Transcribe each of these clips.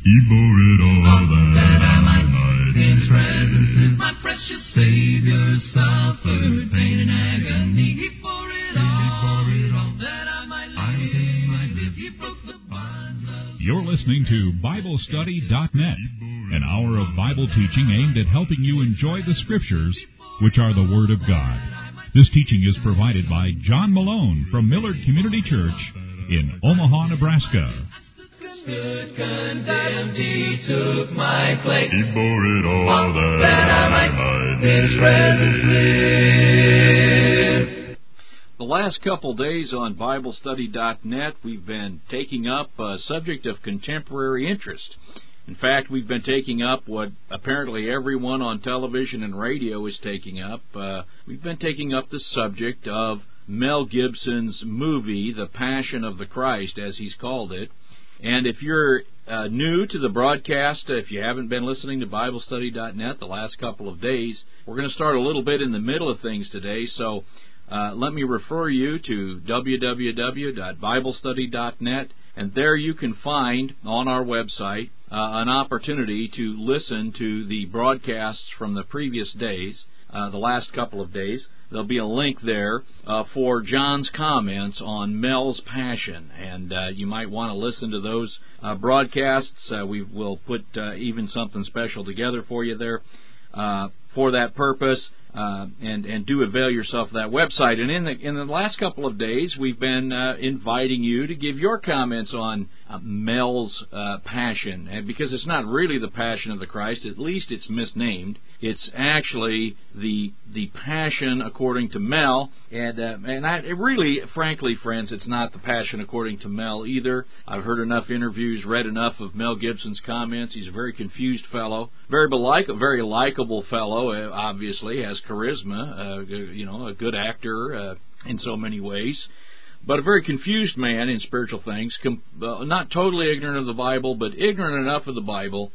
He bore it all that I might in His presence. My precious Savior suffered pain and agony. He bore it all that I might live. He broke the bonds of... You're listening to BibleStudy.net, an hour of Bible teaching aimed at helping you enjoy the Scriptures, which are the Word of God. This teaching is provided by John Malone from Millard Community Church in Omaha, Nebraska. Stood condemned, He took my place. He bore it all that I might in His presence live. The last couple days on BibleStudy.net, we've been taking up a subject of contemporary interest. In fact, we've been taking up what apparently everyone on television and radio is taking up. We've been taking up the subject of Mel Gibson's movie, The Passion of the Christ, as he's called it. And if you're new to the broadcast, if you haven't been listening to BibleStudy.net the last couple of days, we're going to start a little bit in the middle of things today. So let me refer you to www.BibleStudy.net, and there you can find on our website an opportunity to listen to the broadcasts from the previous days, the last couple of days. There'll be a link there for John's comments on Mel's Passion, and you might want to listen to those broadcasts. We will put even something special together for you there for that purpose, and do avail yourself of that website. And in the last couple of days, we've been inviting you to give your comments on Mel's Passion, and because it's not really the Passion of the Christ, at least it's misnamed. It's actually the Passion according to Mel, and really, frankly, friends, it's not the Passion according to Mel either. I've heard enough interviews, read enough of Mel Gibson's comments. He's a very confused fellow, very likable fellow. Obviously, has charisma. A good actor in so many ways. But a very confused man in spiritual things, not totally ignorant of the Bible, but ignorant enough of the Bible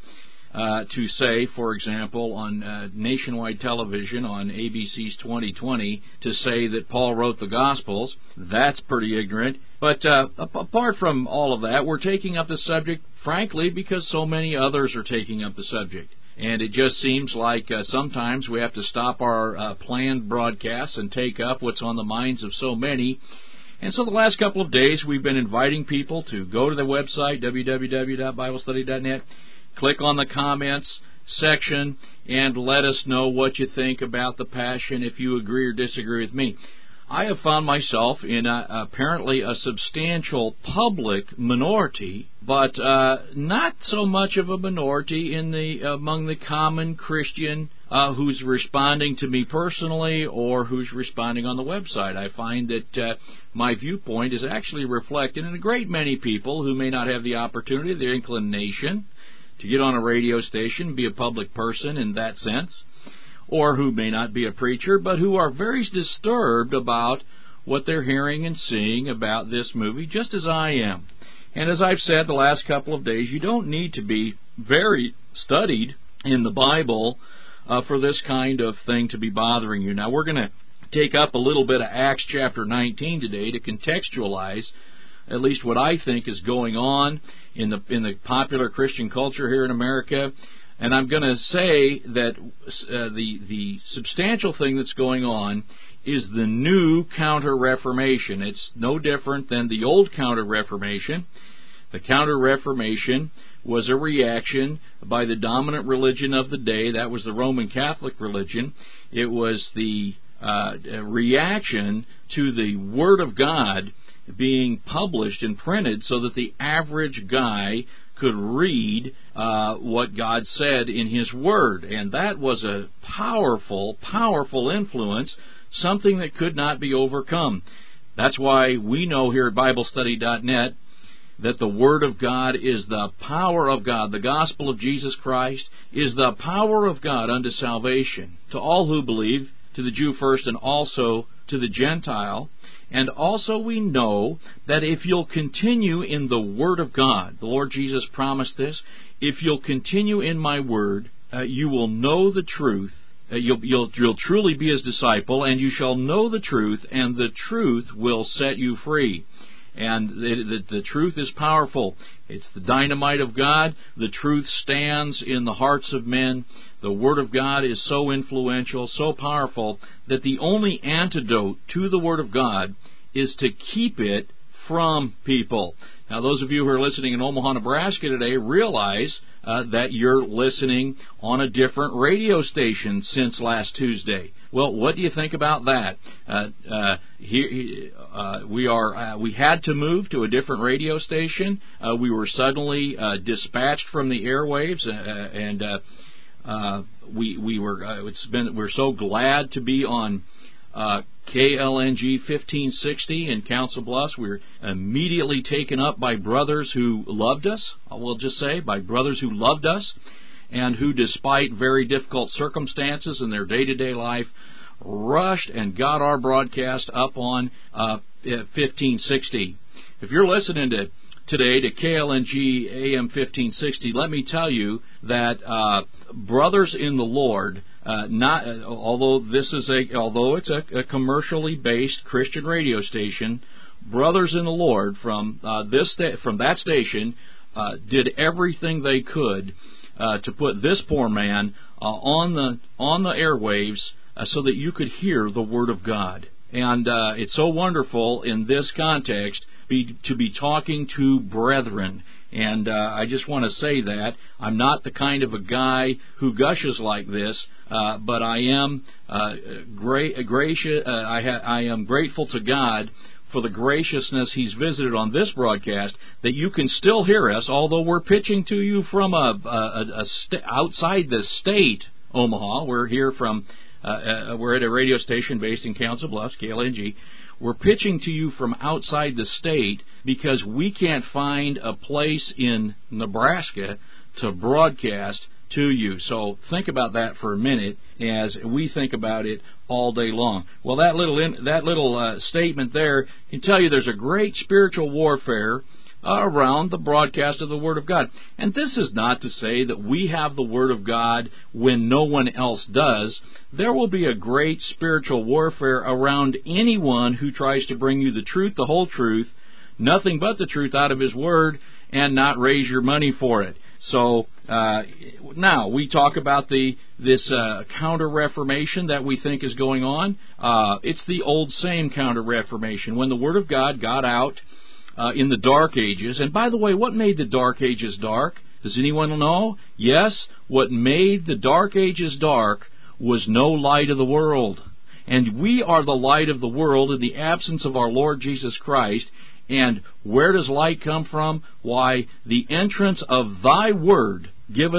to say, for example, on nationwide television on ABC's 2020, to say that Paul wrote the Gospels. That's pretty ignorant. But apart from all of that, we're taking up the subject, frankly, because so many others are taking up the subject. And it just seems like sometimes we have to stop our planned broadcasts and take up what's on the minds of so many. And so the last couple of days, we've been inviting people to go to the website, www.BibleStudy.net, click on the comments section, and let us know what you think about the Passion, if you agree or disagree with me. I have found myself in apparently a substantial public minority, but not so much of a minority among the common Christian who's responding to me personally or who's responding on the website. I find that my viewpoint is actually reflected in a great many people who may not have the opportunity, the inclination, to get on a radio station, be a public person in that sense, or who may not be a preacher, but who are very disturbed about what they're hearing and seeing about this movie, just as I am. And as I've said the last couple of days, you don't need to be very studied in the Bible for this kind of thing to be bothering you. Now, we're going to take up a little bit of Acts chapter 19 today to contextualize at least what I think is going on in the popular Christian culture here in America. And I'm going to say that the substantial thing that's going on is the new Counter-Reformation. It's no different than the old Counter-Reformation. The Counter-Reformation was a reaction by the dominant religion of the day. That was the Roman Catholic religion. It was the reaction to the Word of God being published and printed so that the average guy could read what God said in His Word. And that was a powerful, powerful influence, something that could not be overcome. That's why we know here at BibleStudy.net that the Word of God is the power of God. The gospel of Jesus Christ is the power of God unto salvation to all who believe, to the Jew first and also to the Gentile. And also we know that if you'll continue in the Word of God, the Lord Jesus promised this, if you'll continue in my Word, you will know the truth. You'll truly be His disciple, and you shall know the truth, and the truth will set you free. And the truth is powerful. It's the dynamite of God. The truth stands in the hearts of men. The Word of God is so influential, so powerful, that the only antidote to the Word of God is to keep it from people. Now, those of you who are listening in Omaha, Nebraska today realize that you're listening on a different radio station since last Tuesday. Well, what do you think about that? We had to move to a different radio station. We were suddenly dispatched from the airwaves, and we're so glad to be on KLNG 1560 in Council Bluffs. We were immediately taken up by brothers who loved us. We'll just say by brothers who loved us, and who, despite very difficult circumstances in their day-to-day life, rushed and got our broadcast up on 1560. If you're listening today to KLNG AM 1560, let me tell you that brothers in the Lord, although it's a commercially based Christian radio station, brothers in the Lord from that station did everything they could to put this poor man on the airwaves so that you could hear the Word of God. And it's so wonderful in this context to be talking to brethren. And I just want to say that I'm not the kind of a guy who gushes like this, but I am gracious. I am grateful to God for the graciousness He's visited on this broadcast, that you can still hear us, although we're pitching to you from outside the state, Omaha. We're here from we're at a radio station based in Council Bluffs, KLNG. We're pitching to you from outside the state because we can't find a place in Nebraska to broadcast to you. So think about that for a minute as we think about it all day long. Well, that little statement there can tell you there's a great spiritual warfare around the broadcast of the Word of God. And this is not to say that we have the Word of God when no one else does. There will be a great spiritual warfare around anyone who tries to bring you the truth, the whole truth, nothing but the truth out of His Word, and not raise your money for it. So now we talk about this counter-reformation that we think is going on. It's the old same counter-reformation. When the Word of God got out in the Dark Ages, and by the way, what made the Dark Ages dark? Does anyone know? Yes, what made the Dark Ages dark was no light of the world. And we are the light of the world in the absence of our Lord Jesus Christ. And where does light come from? Why, the entrance of Thy Word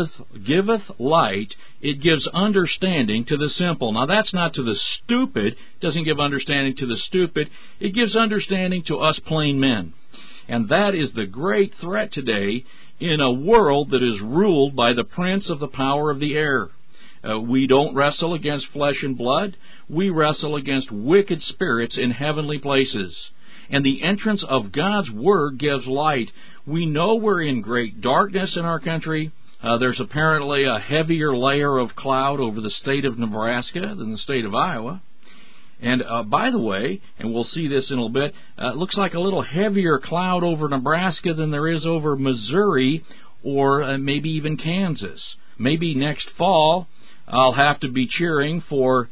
giveth light. It gives understanding to the simple. Now, that's not to the stupid. It doesn't give understanding to the stupid. It gives understanding to us plain men. And that is the great threat today in a world that is ruled by the prince of the power of the air. We don't wrestle against flesh and blood. We wrestle against wicked spirits in heavenly places. And the entrance of God's Word gives light. We know we're in great darkness in our country. There's apparently a heavier layer of cloud over the state of Nebraska than the state of Iowa. And by the way, and we'll see this in a little bit, it looks like a little heavier cloud over Nebraska than there is over Missouri or maybe even Kansas. Maybe next fall I'll have to be cheering for,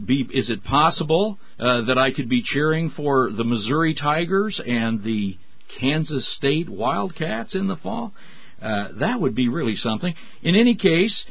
is it possible that I could be cheering for the Missouri Tigers and the Kansas State Wildcats in the fall? That would be really something. In any case,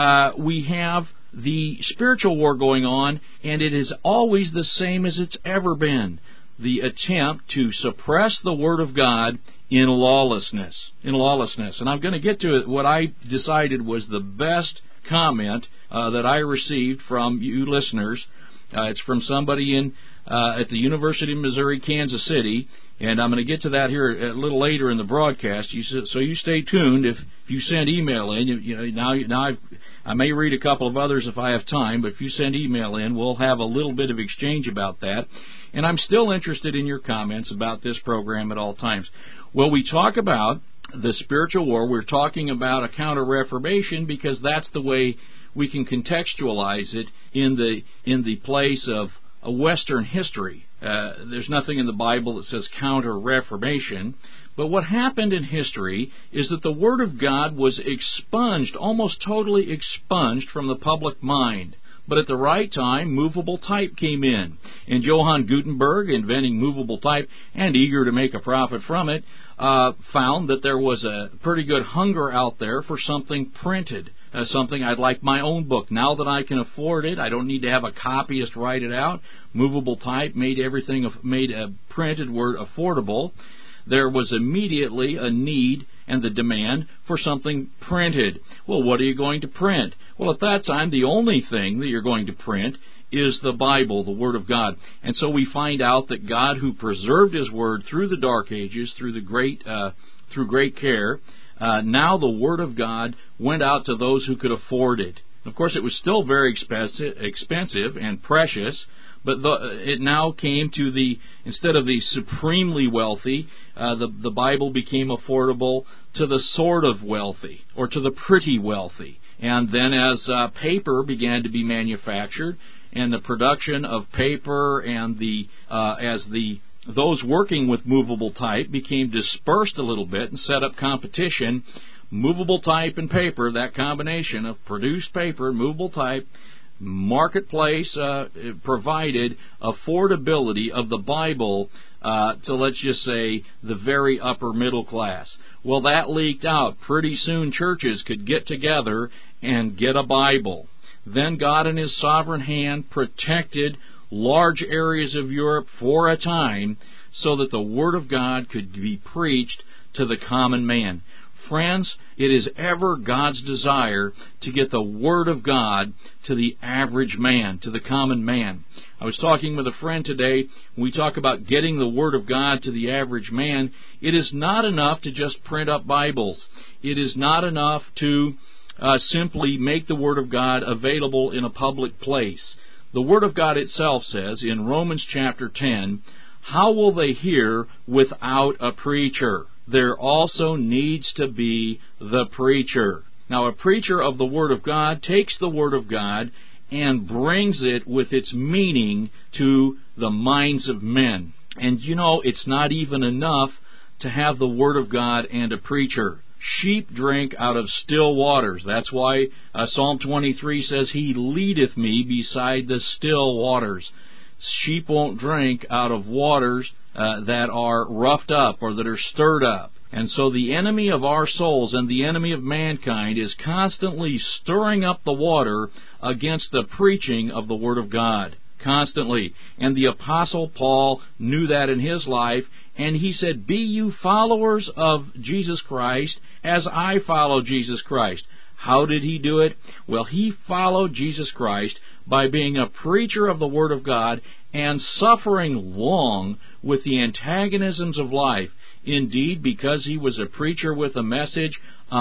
we have the spiritual war going on, and it is always the same as it's ever been. The attempt to suppress the Word of God in lawlessness. And I'm going to get to what I decided was the best comment that I received from you listeners. It's from somebody at the University of Missouri, Kansas City, and I'm going to get to that here a little later in the broadcast. So you stay tuned. If you send email in, now I may read a couple of others if I have time, but if you send email in, we'll have a little bit of exchange about that. And I'm still interested in your comments about this program at all times. Well, we talk about the spiritual war. We're talking about a counter-reformation because that's the way we can contextualize it in the place of Western history. There's nothing in the Bible that says counter-reformation. But what happened in history is that the Word of God was expunged, almost totally expunged from the public mind. But at the right time, movable type came in. And Johann Gutenberg, inventing movable type and eager to make a profit from it, found that there was a pretty good hunger out there for something printed, something I'd like my own book. Now that I can afford it, I don't need to have a copyist write it out. Movable type made a printed word affordable. There was immediately a need and the demand for something printed. Well, what are you going to print? Well, at that time, the only thing that you're going to print is the Bible, the Word of God. And so we find out that God, who preserved His Word through the Dark Ages, through great care, now the Word of God went out to those who could afford it. Of course, it was still very expensive and precious, but it now came to instead of the supremely wealthy, the Bible became affordable to the sort of wealthy, or to the pretty wealthy. And then as paper began to be manufactured, and the production of paper and those working with movable type became dispersed a little bit and set up competition, movable type and paper, that combination of produced paper and movable type, marketplace provided affordability of the Bible to, let's just say, the very upper middle class. Well, that leaked out. Pretty soon churches could get together and get a Bible. Then God in His sovereign hand protected large areas of Europe for a time so that the Word of God could be preached to the common man. Friends, it is ever God's desire to get the Word of God to the average man, to the common man. I was talking with a friend today. When we talk about getting the Word of God to the average man, it is not enough to just print up Bibles. It is not enough to simply make the Word of God available in a public place. The Word of God itself says in Romans chapter 10, "How will they hear without a preacher?" There also needs to be the preacher. Now, a preacher of the Word of God takes the Word of God and brings it with its meaning to the minds of men. And you know, it's not even enough to have the Word of God and a preacher. Sheep drink out of still waters. That's why Psalm 23 says, "He leadeth me beside the still waters." Sheep won't drink out of waters that are roughed up or that are stirred up. And so the enemy of our souls and the enemy of mankind is constantly stirring up the water against the preaching of the Word of God. Constantly. And the Apostle Paul knew that in his life, and he said, "Be you followers of Jesus Christ as I follow Jesus Christ." How did he do it? Well, he followed Jesus Christ by being a preacher of the Word of God and suffering long with the antagonisms of life. Indeed, because he was a preacher with a message,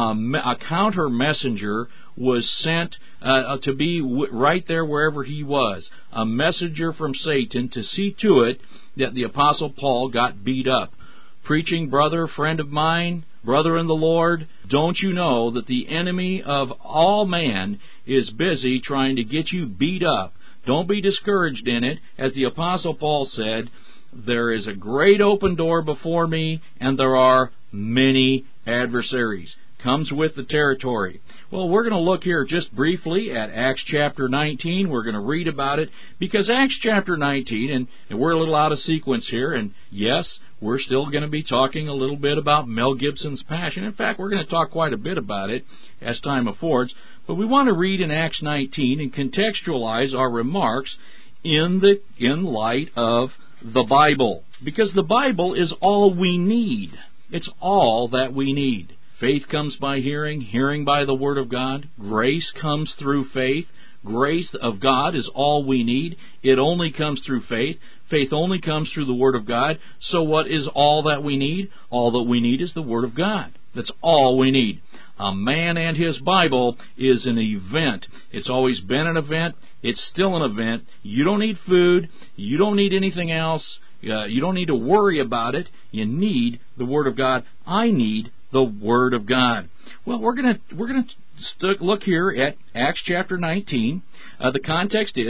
a counter messenger was sent to be right there wherever he was. A messenger from Satan to see to it that the Apostle Paul got beat up. Preaching brother, friend of mine, brother in the Lord, don't you know that the enemy of all man is busy trying to get you beat up? Don't be discouraged in it. As the Apostle Paul said, "There is a great open door before me, and there are many adversaries." Comes with the territory. Well, we're going to look here just briefly at Acts chapter 19. We're going to read about it because Acts chapter 19, and we're a little out of sequence here, and yes, we're still going to be talking a little bit about Mel Gibson's Passion. In fact, we're going to talk quite a bit about it as time affords, but we want to read in Acts 19 and contextualize our remarks in light of the Bible, because the Bible is all we need. It's all that we need. Faith comes by hearing, hearing by the Word of God. Grace comes through faith. Grace of God is all we need. It only comes through faith. Faith only comes through the Word of God. So what is all that we need? All that we need is the Word of God. That's all we need. A man and his Bible is an event. It's always been an event. It's still an event. You don't need food. You don't need anything else. You don't need to worry about it. You need the Word of God. I need the Word of God. Well, we're going to look here at Acts chapter 19. The context is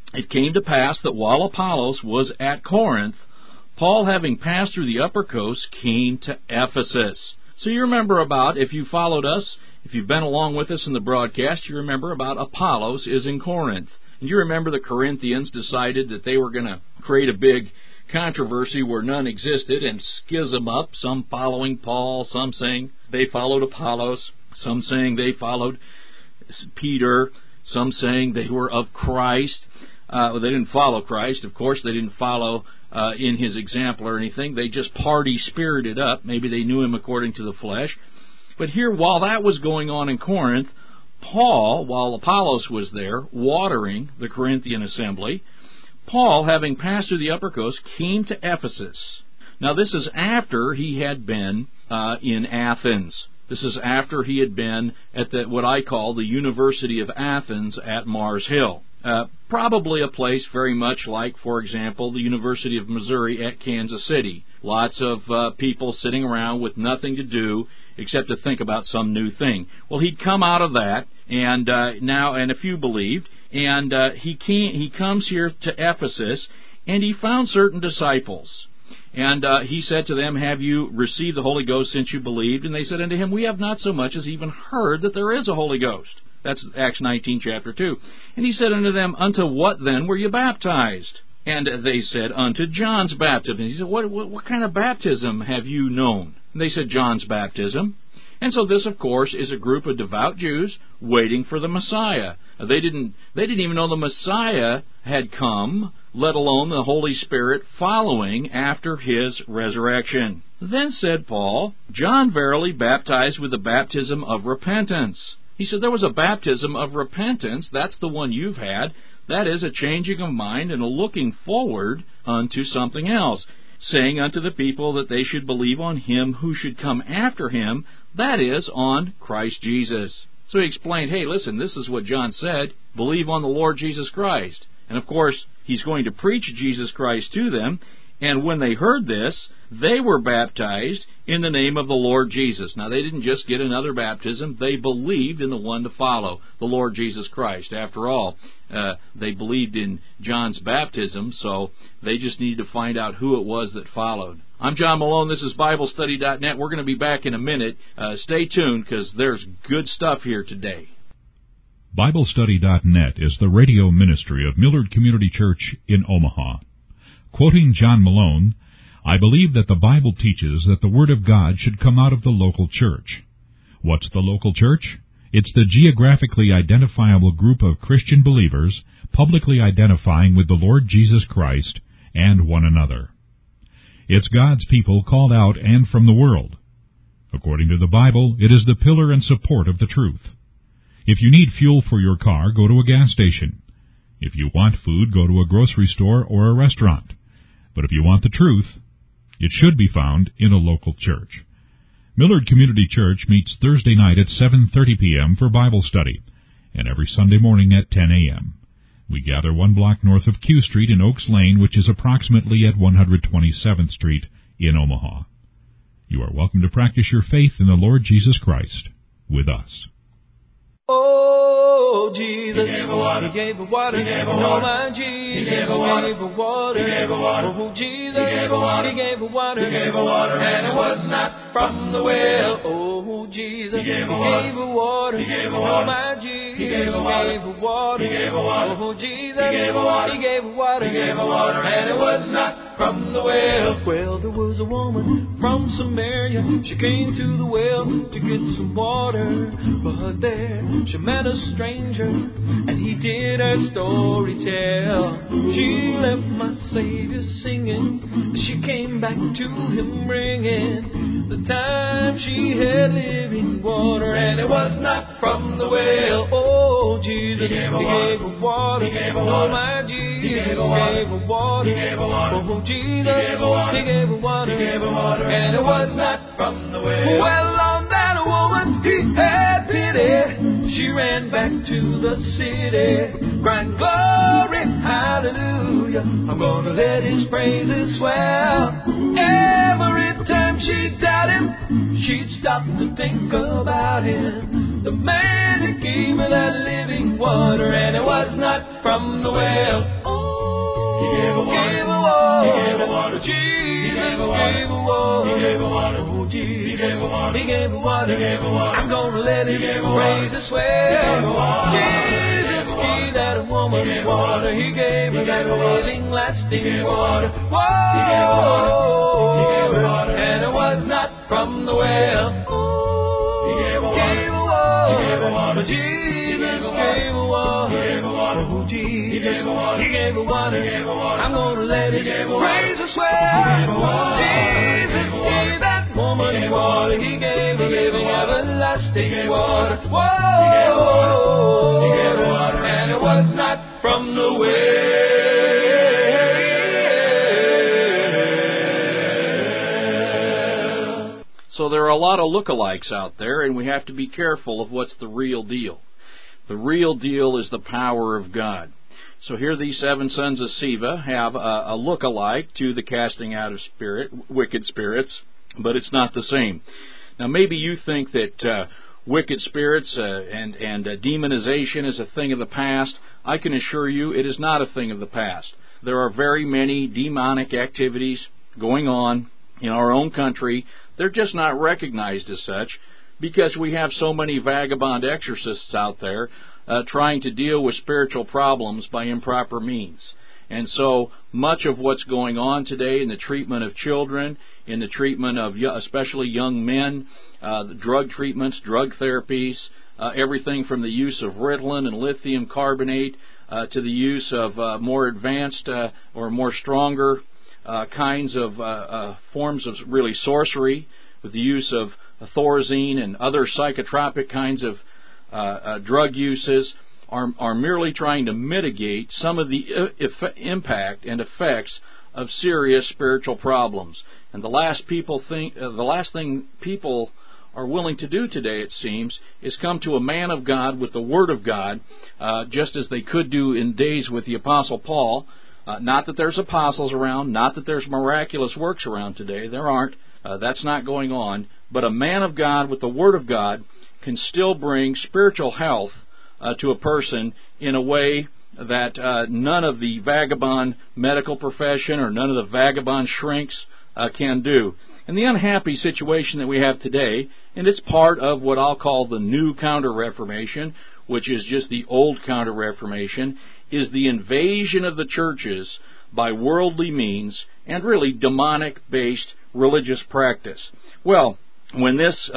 It came to pass that while Apollos was at Corinth, Paul, having passed through the upper coast, came to Ephesus. So you remember about, if you followed us, if you've been along with us in the broadcast, you remember about Apollos is in Corinth. And you remember the Corinthians decided that they were going to create a big controversy where none existed and schism up, some following Paul, some saying they followed Apollos, some saying they followed Peter, some saying they were of Christ. They didn't follow Christ, of course. They didn't follow in his example or anything. They just party-spirited up. Maybe they knew him according to the flesh. But here, while that was going on in Corinth, Paul, while Apollos was there, watering the Corinthian assembly, Paul, having passed through the upper coast, came to Ephesus. Now, this is after he had been in Athens. This is after he had been at what I call the University of Athens at Mars Hill. Probably a place very much like, for example, the University of Missouri at Kansas City. Lots of people sitting around with nothing to do except to think about some new thing. Well, he'd come out of that, and now, and a few believed, and he comes here to Ephesus, and he found certain disciples. And he said to them, "Have you received the Holy Ghost since you believed?" And they said unto him, "We have not so much as even heard that there is a Holy Ghost." That's Acts 19, chapter 2. And he said unto them, "Unto what then were you baptized?" And they said, "Unto John's baptism." And he said, what kind of baptism have you known? And they said, "John's baptism." And so this, of course, is a group of devout Jews waiting for the Messiah. They didn't even know the Messiah had come, let alone the Holy Spirit following after his resurrection. Then said Paul, "John verily baptized with the baptism of repentance." He said there was a baptism of repentance. That's the one you've had. That is a changing of mind and a looking forward unto something else, saying unto the people that they should believe on him who should come after him, that is, on Christ Jesus. So he explained, hey, listen, this is what John said, believe on the Lord Jesus Christ. And of course, he's going to preach Jesus Christ to them, and when they heard this, they were baptized in the name of the Lord Jesus. Now, they didn't just get another baptism. They believed in the one to follow, the Lord Jesus Christ. After all, they believed in John's baptism, so they just needed to find out who it was that followed. I'm John Malone. This is BibleStudy.net. We're going to be back in a minute. Stay tuned, because there's good stuff here today. BibleStudy.net is the radio ministry of Millard Community Church in Omaha. Quoting John Malone, "I believe that the Bible teaches that the Word of God should come out of the local church. What's the local church? It's the geographically identifiable group of Christian believers publicly identifying with the Lord Jesus Christ and one another. It's God's people called out and from the world. According to the Bible, it is the pillar and support of the truth. If you need fuel for your car, go to a gas station. If you want food, go to a grocery store or a restaurant. But if you want the truth, it should be found in a local church." Millard Community Church meets Thursday night at 7:30 p.m. for Bible study, and every Sunday morning at 10 a.m. We gather 1 block north of Q Street in Oaks Lane, which is approximately at 127th Street in Omaha. You are welcome to practice your faith in the Lord Jesus Christ with us. Oh, Jesus, He gave her water, He gave her water, He gave her water, my Jesus, He gave her water, He gave her water, oh, Jesus, He gave her water, He gave her water, He gave her water, and it was not from the well, oh, Jesus, He gave her water, He gave her water, my Jesus, He gave her water, He gave her water, oh, Jesus, He gave her water, He gave her water, He gave her water, and it was not from the well. Well, there was a woman from Samaria. She came to the well to get some water, but there she met a stranger, and he did her story tell. She left my Savior singing, she came back to him bringing the time she had living water, and it was not from the well. Oh, Jesus, He gave her water, He gave her water, oh, my Jesus, He gave her water, He gave her water, oh, Jesus, He gave her water, He gave her water, He gave her water, and it was not from the well. Well, on that woman He had pity. She ran back to the city, crying, glory, hallelujah, I'm gonna let His praises swell. Every time she'd doubt Him, she'd stop to think about Him, the man that gave her that living water, and it was not from the well. water. Jesus gave her water. Oh, Jesus. He gave her water. I'm gonna let him raise a swell. Jesus gave that woman water. He gave her that living, lasting water. Whoa. And it was not from the well. He gave her water. Jesus gave her water. Oh, Jesus. He gave her water. I'm gonna let it raise a swell. Jesus gave that woman water. He gave her living, everlasting water. Whoa. And it was not from the well. So there are a lot of lookalikes out there, and we have to be careful of what's the real deal. The real deal is the power of God. So here these 7 sons of Sceva have a look-alike to the casting out of wicked spirits, but it's not the same. Now maybe you think that wicked spirits and demonization is a thing of the past. I can assure you it is not a thing of the past. There are very many demonic activities going on in our own country. They're just not recognized as such because we have so many vagabond exorcists out there trying to deal with spiritual problems by improper means. And so much of what's going on today in the treatment of children, in the treatment of especially young men, drug treatments, drug therapies, everything from the use of Ritalin and lithium carbonate to the use of more advanced or more stronger kinds of forms of really sorcery, with the use of Thorazine and other psychotropic kinds of drug uses, are merely trying to mitigate some of the impact and effects of serious spiritual problems. And the last thing people are willing to do today, it seems, is come to a man of God with the Word of God, just as they could do in days with the Apostle Paul. Not that there's apostles around, not that there's miraculous works around today. There aren't. That's not going on. But a man of God with the Word of God can still bring spiritual health to a person in a way that none of the vagabond medical profession or none of the vagabond shrinks can do. And the unhappy situation that we have today, and it's part of what I'll call the new Counter-Reformation, which is just the old Counter-Reformation, is the invasion of the churches by worldly means and really demonic-based religious practice. Well, when these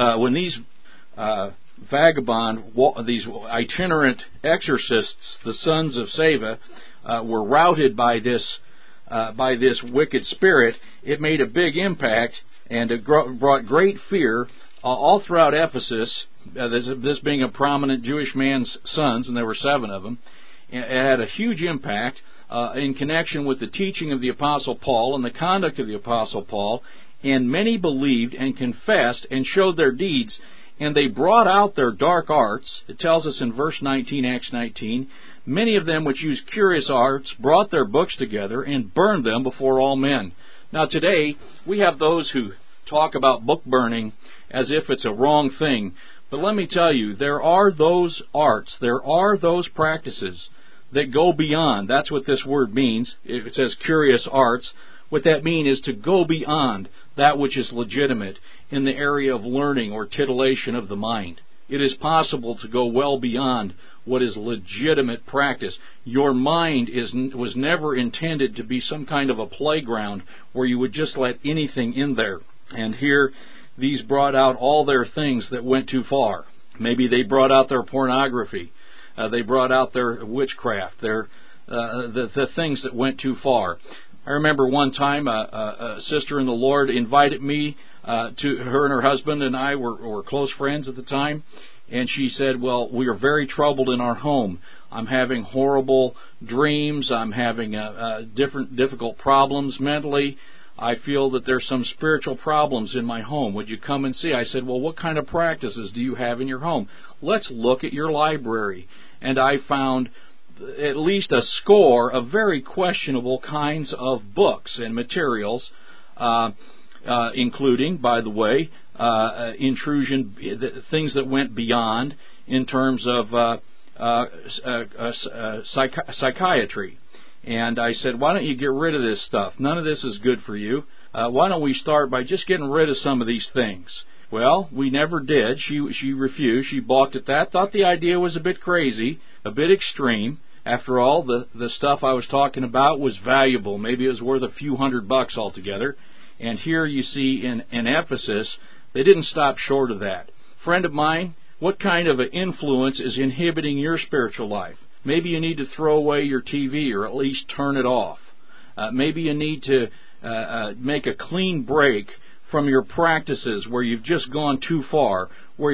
itinerant exorcists, the sons of Sceva, were routed by this wicked spirit, it made a big impact and it brought great fear all throughout Ephesus. This being a prominent Jewish man's sons, and there were 7 of them, it had a huge impact in connection with the teaching of the Apostle Paul and the conduct of the Apostle Paul, and many believed and confessed and showed their deeds, and they brought out their dark arts. It tells us in verse 19, Acts 19, many of them which used curious arts brought their books together and burned them before all men. Now today, we have those who talk about book burning as if it's a wrong thing. But let me tell you, there are those arts, there are those practices that go beyond. That's what this word means. It says curious arts. What that means is to go beyond that which is legitimate in the area of learning or titillation of the mind. It is possible to go well beyond what is legitimate practice. Your mind was never intended to be some kind of a playground where you would just let anything in there. And here, these brought out all their things that went too far. Maybe they brought out their pornography. They brought out their witchcraft, the things that went too far. I remember one time a sister in the Lord invited me to her, and her husband and I were close friends at the time, and she said, well, we are very troubled in our home. I'm having horrible dreams. I'm having difficult problems mentally. I feel that there's some spiritual problems in my home. Would you come and see? I said, well, what kind of practices do you have in your home? Let's look at your library. And I found at least a score of very questionable kinds of books and materials, including, by the way, intrusion, things that went beyond in terms of psychiatry. And I said, why don't you get rid of this stuff? None of this is good for you. Why don't we start by just getting rid of some of these things? Well, we never did. She refused. She balked at that, thought the idea was a bit crazy, a bit extreme. After all, the stuff I was talking about was valuable. Maybe it was worth a few $100 altogether. And here you see in Ephesus, they didn't stop short of that. Friend of mine, what kind of an influence is inhibiting your spiritual life? Maybe you need to throw away your TV or at least turn it off. Maybe you need to make a clean break from your practices where you've just gone too far, where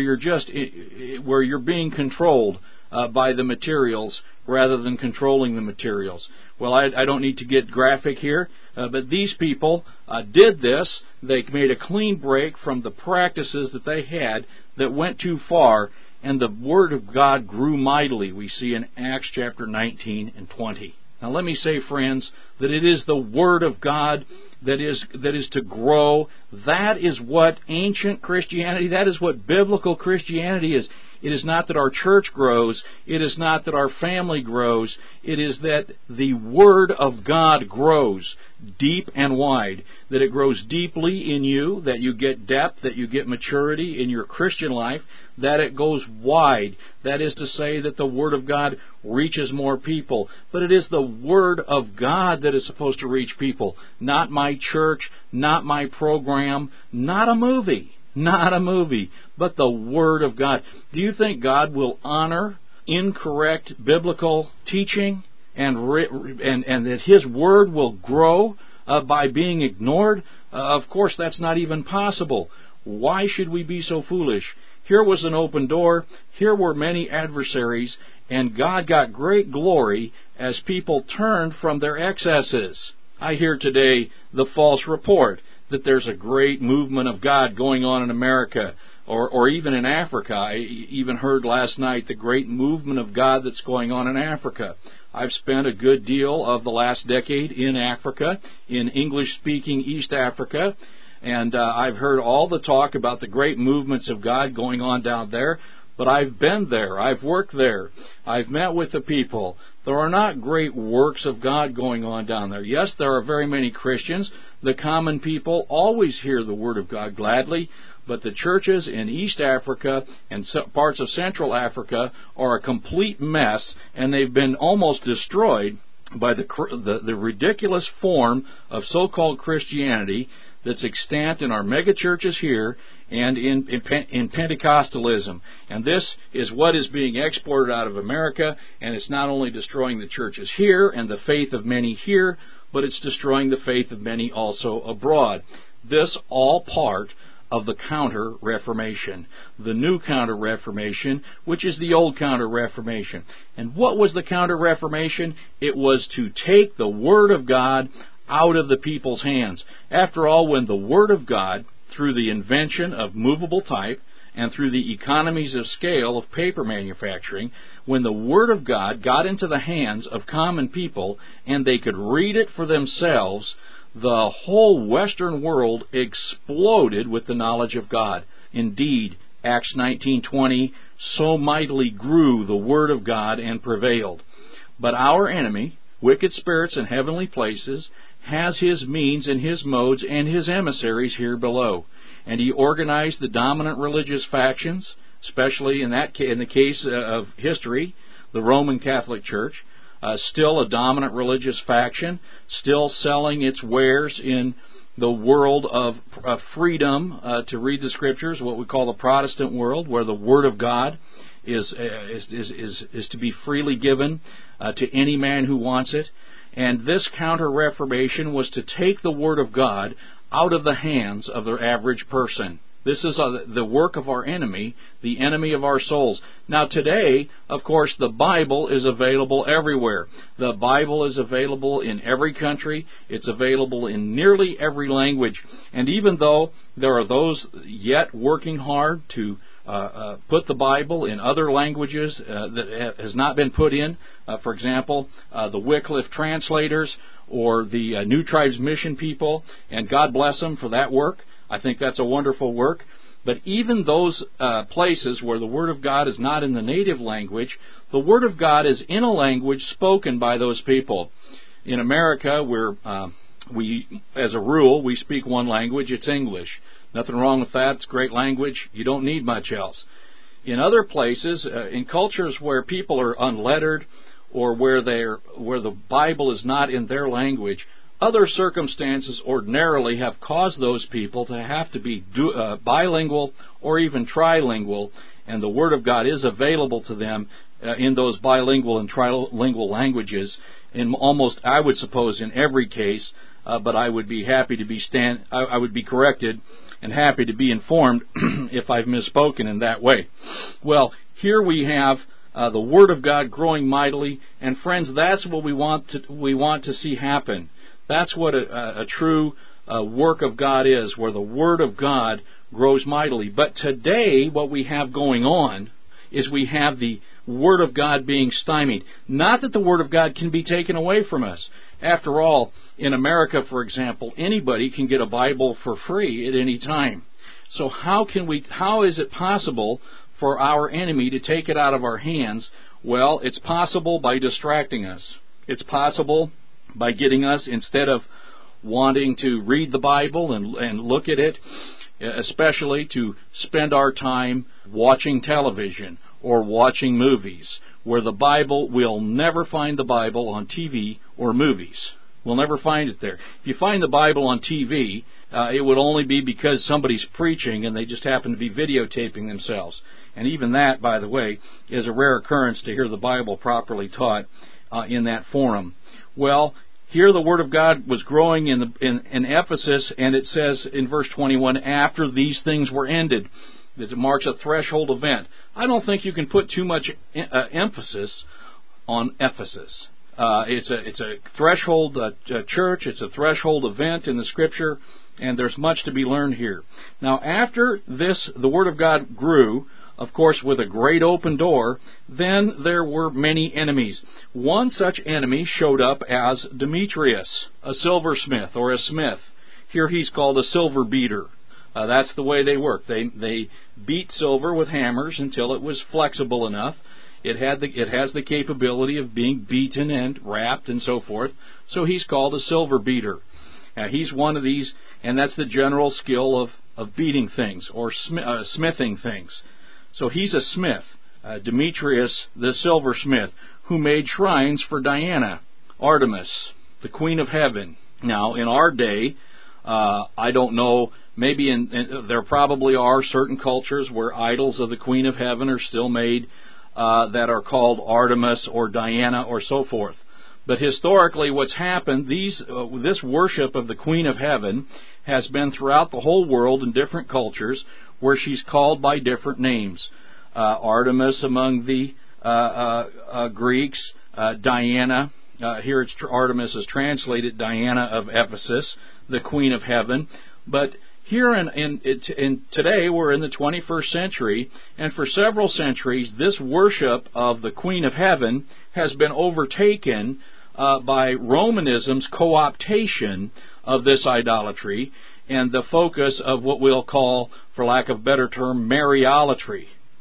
you're being controlled by the materials rather than controlling the materials. Well, I don't need to get graphic here, but these people did this. They made a clean break from the practices that they had that went too far, and the Word of God grew mightily, we see in Acts chapter 19 and 20. Now let me say, friends, that it is the Word of God that is to grow. That is what ancient Christianity, that is what biblical Christianity is. It is not that our church grows. It is not that our family grows. It is that the Word of God grows deep and wide, that it grows deeply in you, that you get depth, that you get maturity in your Christian life, that it goes wide. That is to say that the Word of God reaches more people. But it is the Word of God that is supposed to reach people, not my church, not my program, not a movie. Not a movie, but the Word of God. Do you think God will honor incorrect biblical teaching and that His Word will grow by being ignored? Of course, that's not even possible. Why should we be so foolish? Here was an open door. Here were many adversaries, and God got great glory as people turned from their excesses. I hear today the false report that there's a great movement of God going on in America or even in Africa. I even heard last night the great movement of God that's going on in Africa. I've spent a good deal of the last decade in Africa, in English-speaking East Africa, and I've heard all the talk about the great movements of God going on down there. But I've been there. I've worked there. I've met with the people. There are not great works of God going on down there. Yes, there are very many Christians. The common people always hear the Word of God gladly, but the churches in East Africa and parts of Central Africa are a complete mess, and they've been almost destroyed by the ridiculous form of so-called Christianity that's extant in our megachurches here and in Pentecostalism. And this is what is being exported out of America, and it's not only destroying the churches here and the faith of many here, but it's destroying the faith of many also abroad. This all part of the Counter-Reformation, the new Counter-Reformation, which is the old Counter-Reformation. And what was the Counter-Reformation? It was to take the Word of God out of the people's hands. After all, when the Word of God, through the invention of movable type and through the economies of scale of paper manufacturing, when the Word of God got into the hands of common people and they could read it for themselves, the whole Western world exploded with the knowledge of God. Indeed, Acts 19:20, so mightily grew the Word of God and prevailed. But our enemy, wicked spirits in heavenly places, has his means and his modes and his emissaries here below. And he organized the dominant religious factions, especially in the case of history, the Roman Catholic Church, still a dominant religious faction, still selling its wares in the world of freedom to read the Scriptures, what we call the Protestant world, where the Word of God is to be freely given to any man who wants it. And this Counter-Reformation was to take the Word of God out of the hands of the average person. This is the work of our enemy, the enemy of our souls. Now today, of course, the Bible is available everywhere. The Bible is available in every country. It's available in nearly every language. And even though there are those yet working hard to put the Bible in other languages that has not been put in, for example, the Wycliffe translators or the New Tribes Mission people, and God bless them for that work. I think that's a wonderful work. But even those places where the Word of God is not in the native language, the Word of God is in a language spoken by those people. In America, as a rule, we speak one language. It's English. Nothing wrong with that. It's a great language. You don't need much else. In other places, in cultures where people are unlettered or where the Bible is not in their language, other circumstances ordinarily have caused those people to have to be bilingual or even trilingual, and the Word of God is available to them in those bilingual and trilingual languages in almost, I would suppose, in every case, but I would be happy to I would be corrected and happy to be informed if I've misspoken in that way. Well, here we have the Word of God growing mightily, and friends, that's what we want to see happen. That's what a true work of God is, where the Word of God grows mightily. But today, what we have going on is we have the Word of God being stymied. Not that the Word of God can be taken away from us. After all, in America, for example, anybody can get a Bible for free at any time. So how is it possible for our enemy to take it out of our hands? Well, it's possible by distracting us. It's possible by getting us, instead of wanting to read the Bible and look at it, especially to spend our time watching television or watching movies, where the Bible, we'll never find the Bible on TV or movies. We'll never find it there. If you find the Bible on TV, it would only be because somebody's preaching and they just happen to be videotaping themselves. And even that, by the way, is a rare occurrence to hear the Bible properly taught in that forum. Well, here the Word of God was growing in Ephesus, and it says in verse 21, after these things were ended. It marks a threshold event. I don't think you can put too much emphasis on Ephesus. It's a threshold church. It's a threshold event in the Scripture, and there's much to be learned here. Now, after this, the Word of God grew, of course, with a great open door. Then there were many enemies. One such enemy showed up as Demetrius, a silversmith or a smith. Here he's called a silver beater. That's the way they work. They beat silver with hammers until it was flexible enough. It has the capability of being beaten and wrapped and so forth. So he's called a silver beater. He's one of these, and that's the general skill of beating things or smithing things. So he's a smith, Demetrius the silversmith, who made shrines for Diana, Artemis, the Queen of Heaven. Now, in our day, I don't know, maybe there probably are certain cultures where idols of the Queen of Heaven are still made that are called Artemis or Diana or so forth. But historically, what's happened, this worship of the Queen of Heaven has been throughout the whole world in different cultures where she's called by different names. Artemis among the Greeks, Diana, here Artemis is translated Diana of Ephesus, the Queen of Heaven. But here in today, we're in the 21st century, and for several centuries, this worship of the Queen of Heaven has been overtaken by Romanism's co-optation of this idolatry and the focus of what we'll call, for lack of a better term, Mariolatry,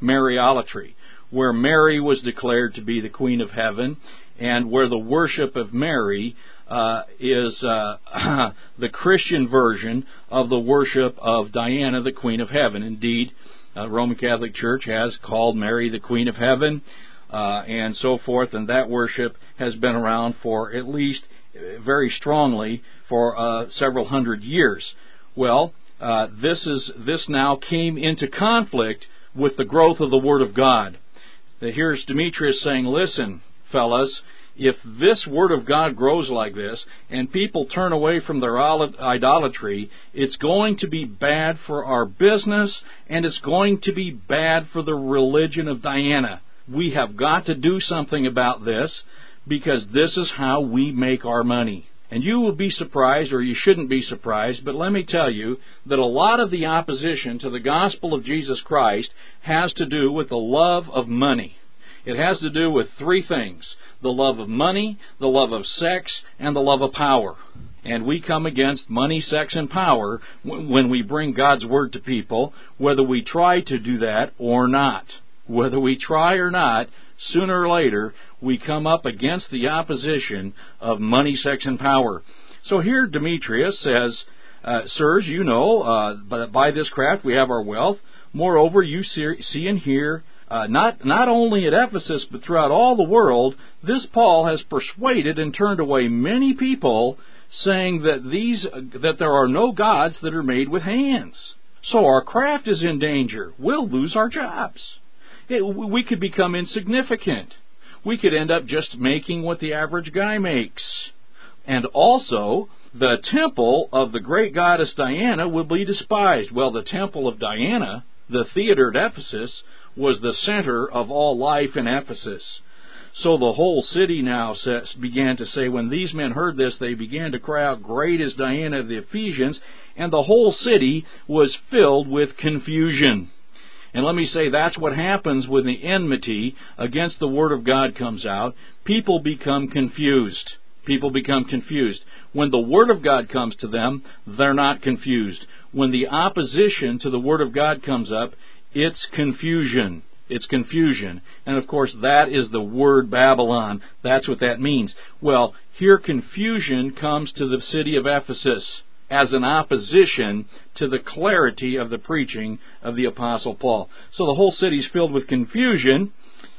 where Mary was declared to be the Queen of Heaven, and where the worship of Mary is the Christian version of the worship of Diana, the Queen of Heaven. Indeed, the Roman Catholic Church has called Mary the Queen of Heaven, and so forth, and that worship has been around for at least very strongly for several hundred years. Well, this now came into conflict with the growth of the Word of God. Here's Demetrius saying, listen, fellas, if this Word of God grows like this and people turn away from their idolatry, it's going to be bad for our business and it's going to be bad for the religion of Diana. We have got to do something about this because this is how we make our money. And you will be surprised, or you shouldn't be surprised, but let me tell you that a lot of the opposition to the gospel of Jesus Christ has to do with the love of money. It has to do with three things: the love of money, the love of sex, and the love of power. And we come against money, sex, and power when we bring God's Word to people, whether we try to do that or not. Whether we try or not, sooner or later, we come up against the opposition of money, sex, and power. So here Demetrius says, Sirs, you know that by this craft we have our wealth. Moreover, you see and hear, not only at Ephesus, but throughout all the world, this Paul has persuaded and turned away many people, saying that there are no gods that are made with hands. So our craft is in danger. We'll lose our jobs. We could become insignificant. We could end up just making what the average guy makes. And also, the temple of the great goddess Diana will be despised. Well, the temple of Diana, the theater at Ephesus, was the center of all life in Ephesus. So the whole city now began to say, when these men heard this, they began to cry out, Great is Diana of the Ephesians, and the whole city was filled with confusion. And let me say, that's what happens when the enmity against the Word of God comes out. People become confused. People become confused. When the Word of God comes to them, they're not confused. When the opposition to the Word of God comes up, it's confusion. It's confusion. And of course, that is the word Babylon. That's what that means. Well, here confusion comes to the city of Ephesus as an opposition to the clarity of the preaching of the Apostle Paul. So the whole city is filled with confusion,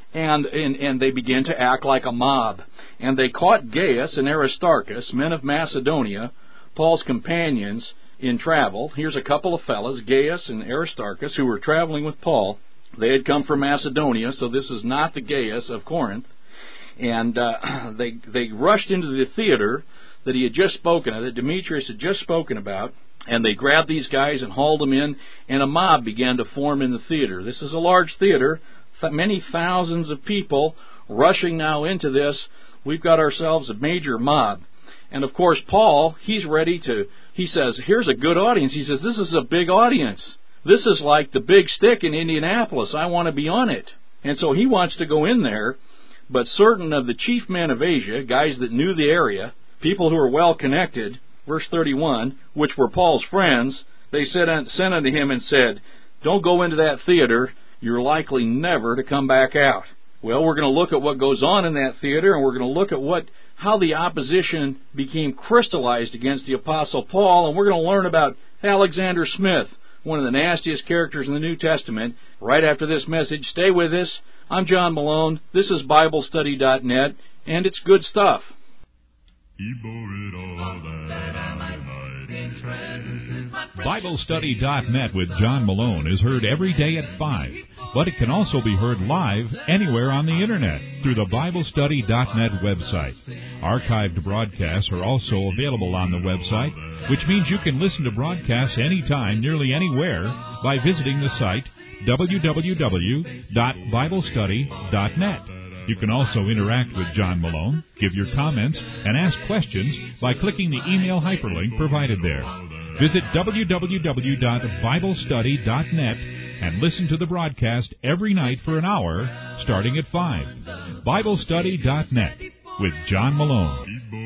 and they begin to act like a mob. And they caught Gaius and Aristarchus, men of Macedonia, Paul's companions in travel. Here's a couple of fellas, Gaius and Aristarchus, who were traveling with Paul. They had come from Macedonia, so this is not the Gaius of Corinth. And they rushed into the theater that he had just spoken of, that Demetrius had just spoken about, and they grabbed these guys and hauled them in, and a mob began to form in the theater. This is a large theater, many thousands of people rushing now into this. We've got ourselves a major mob. And of course, Paul, he says, here's a good audience. He says, this is a big audience. This is like the big stick in Indianapolis. I want to be on it. And so he wants to go in there, but certain of the chief men of Asia, guys that knew the area, people who were well connected, verse 31, which were Paul's friends, they sent unto him and said, don't go into that theater. You're likely never to come back out. Well, we're going to look at what goes on in that theater, and we're going to look at how the opposition became crystallized against the Apostle Paul, and we're going to learn about Alexander Smith, one of the nastiest characters in the New Testament, right after this message. Stay with us. I'm John Malone. This is BibleStudy.net, and it's good stuff. BibleStudy.net with John Malone is heard every day at 5, but it can also be heard live anywhere on the Internet through the BibleStudy.net website. Archived broadcasts are also available on the website, which means you can listen to broadcasts anytime, nearly anywhere, by visiting the site www.BibleStudy.net. You can also interact with John Malone, give your comments, and ask questions by clicking the email hyperlink provided there. Visit www.BibleStudy.net and listen to the broadcast every night for an hour, starting at 5. BibleStudy.net with John Malone.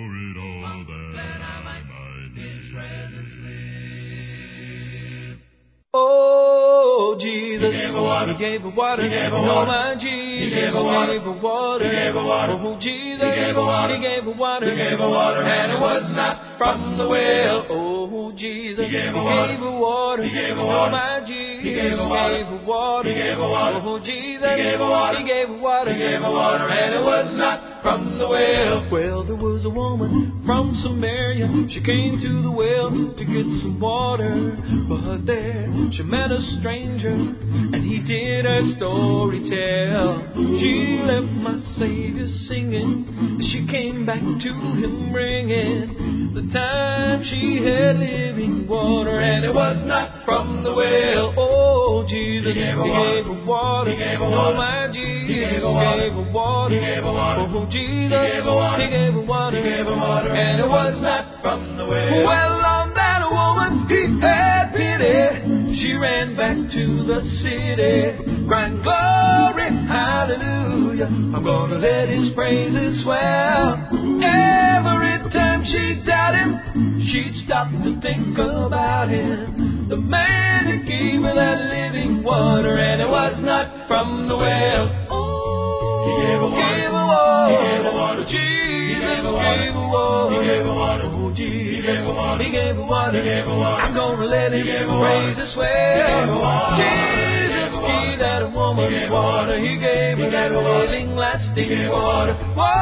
Oh, Jesus, He gave her water. He gave her water. He gave her water. Oh, my Jesus, He gave her water. He gave her water. He gave her water. Oh, Jesus, He gave her water. He gave her water. He gave her water. And it was not from the well. Oh, Jesus, He gave her water. He gave her water. He gave her water. Oh, my Jesus, He gave her water. He gave her water. He gave her water. Oh, Jesus, He gave her water. He gave her water. He gave her water. And it was not from the well. Well, there was a woman from Samaria. She came to the well to get some water. But there she met a stranger, and he did her story tell. She left my Savior singing, she came back to him bringing the time she had living water, and it was not from the well. Oh, Jesus, He gave her water. He gave her water. Oh, my Jesus, He gave her water. He gave her water. Oh, Jesus, He gave her water. He gave her water. He gave her water. And it was not from the well. Well, on that woman He had pity. She ran back to the city, crying, glory, hallelujah. I'm gonna let His praises swell. Every time she'd doubt Him, she'd stop to think about Him. the man who gave her that living water, and it was not from the well. He gave her water. He gave her water. Jesus gave her water. He gave her water. Oh, Jesus. He gave her water. He gave her water. He gave her water. I'm gonna let him raise his swell. Jesus gave that woman water. He gave her that living, lasting water.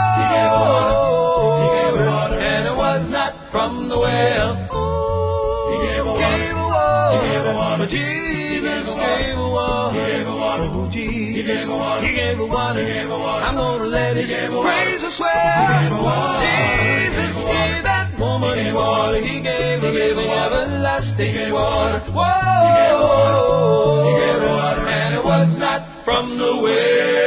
Whoa. And it was not from the well. He gave her water. He gave her water. Jesus gave her water. He gave her water. Oh, Jesus. He gave her water. He gave her water. He gave her water. I'm gonna let it gave her raise a swell. Jesus gave that woman water. He gave her living, everlasting water. Whoa. He gave her water. And it was not from the well.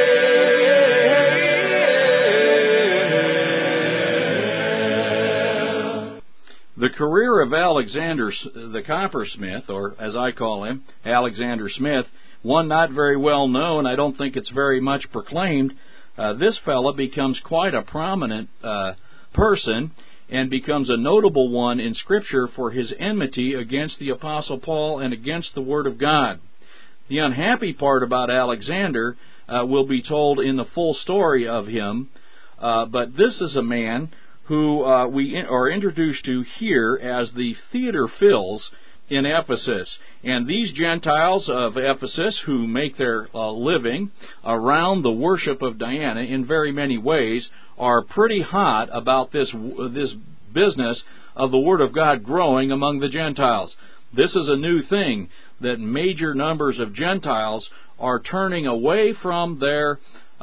The career of Alexander the coppersmith, or as I call him, Alexander Smith, one not very well known. I don't think it's very much proclaimed. This fellow becomes quite a prominent person and becomes a notable one in Scripture for his enmity against the Apostle Paul and against the Word of God. The unhappy part about Alexander will be told in the full story of him, but this is a man who we are introduced to here as the theater fills in Ephesus. And these Gentiles of Ephesus, who make their living around the worship of Diana in very many ways, are pretty hot about this business of the Word of God growing among the Gentiles. This is a new thing, that major numbers of Gentiles are turning away from their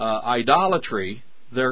idolatry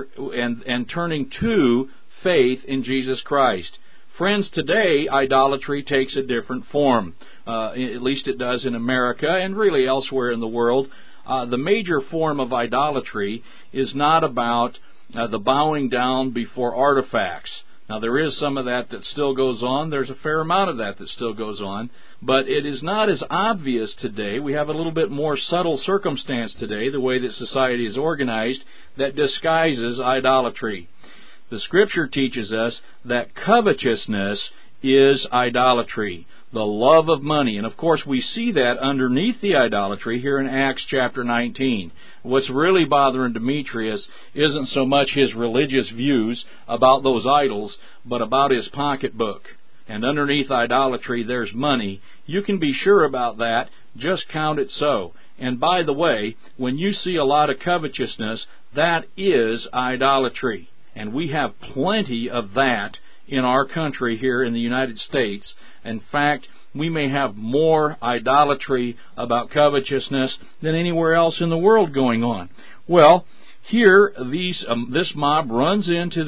and turning to faith in Jesus Christ. Friends, today idolatry takes a different form. At least it does in America and really elsewhere in the world. The major form of idolatry is not about the bowing down before artifacts. Now, there is some of that still goes on. There's a fair amount of that still goes on. But it is not as obvious today. We have a little bit more subtle circumstance today, the way that society is organized, that disguises idolatry. The Scripture teaches us that covetousness is idolatry, the love of money. And of course we see that underneath the idolatry here in Acts chapter 19. What's really bothering Demetrius isn't so much his religious views about those idols, but about his pocketbook. And underneath idolatry there's money. You can be sure about that. Just count it so. And by the way, when you see a lot of covetousness, that is idolatry. And we have plenty of that in our country here in the United States. In fact, we may have more idolatry about covetousness than anywhere else in the world going on. Well, here this mob rushes into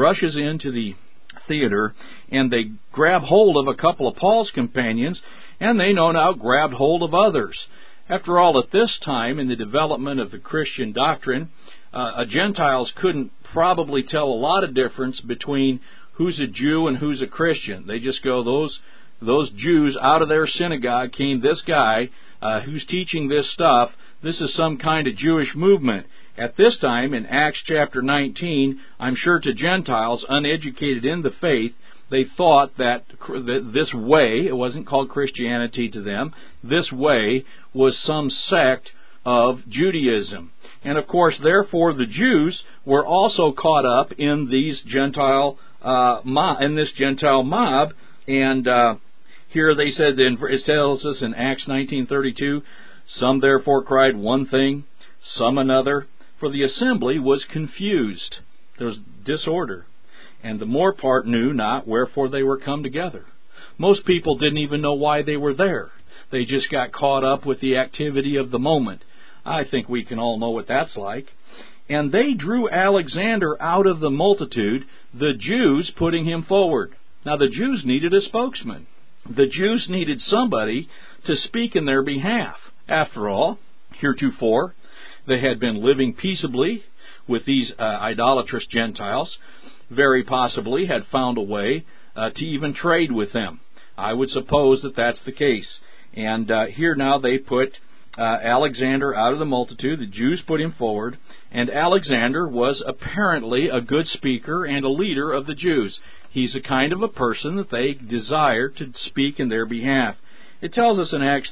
the theater, and they grab hold of a couple of Paul's companions, and they no doubt grabbed hold of others. After all, at this time in the development of the Christian doctrine, Gentiles couldn't probably tell a lot of difference between who's a Jew and who's a Christian. They just go, those Jews, out of their synagogue came this guy who's teaching this stuff. This is some kind of Jewish movement. At this time, in Acts chapter 19, I'm sure to Gentiles uneducated in the faith, they thought that this way, it wasn't called Christianity to them, this way was some sect of Judaism. And of course, therefore, the Jews were also caught up in these Gentile this Gentile mob. And here they said, it tells us in Acts 19:32, some therefore cried one thing, some another, for the assembly was confused. There was disorder. And the more part knew not wherefore they were come together. Most people didn't even know why they were there. They just got caught up with the activity of the moment. I think we can all know what that's like. And they drew Alexander out of the multitude, the Jews putting him forward. Now the Jews needed a spokesman. The Jews needed somebody to speak in their behalf. After all, heretofore, they had been living peaceably with these idolatrous Gentiles, very possibly had found a way to even trade with them. I would suppose that that's the case. And here now they put Alexander out of the multitude. The Jews put him forward, and Alexander was apparently a good speaker and a leader of the Jews. He's the kind of a person that they desire to speak in their behalf. It tells us in Acts